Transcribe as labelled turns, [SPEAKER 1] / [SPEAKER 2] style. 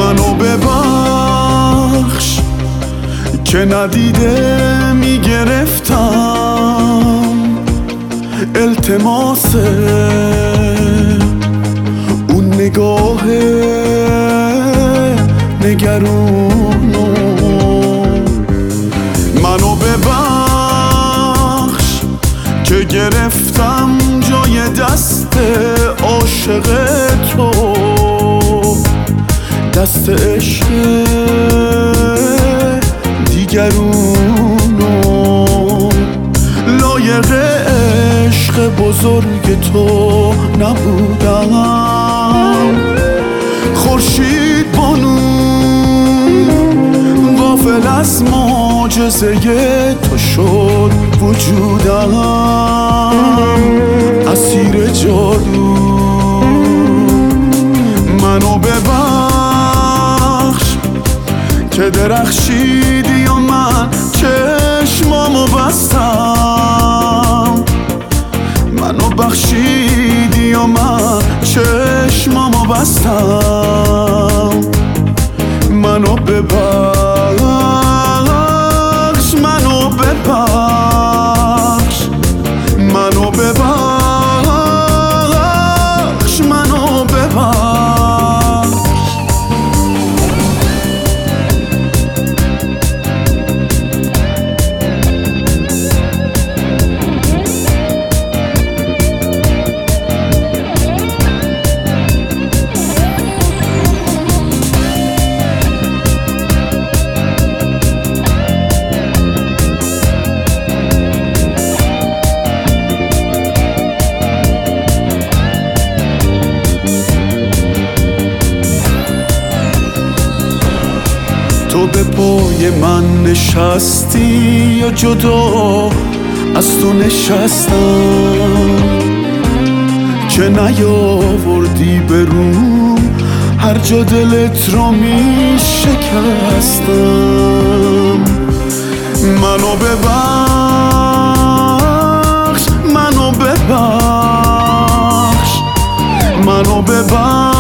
[SPEAKER 1] منو ببخش که ندیده میگرفتم التماس اون نگاه نگرونو. منو ببخش که گرفتم جای دست عاشق تو، دست عشق دیگرونو. لایق عشق بزرگ تو نبودم، خورشید بانو غافل از معجزه تو شد وجودم، اسیر جادو. منو ببخش که درخشیدی و من چشمامو بستم، منو بخشیدی و من چشمامو بستم. منو ببخش، منو ببخش، منو ببخش، منو ببخش. تو به پای من نشستی یا جدا از تو نشستم که نیاوردی به روم هر جا دلت رو می شکستم. منو ببخش، منو ببخش، منو ببخش،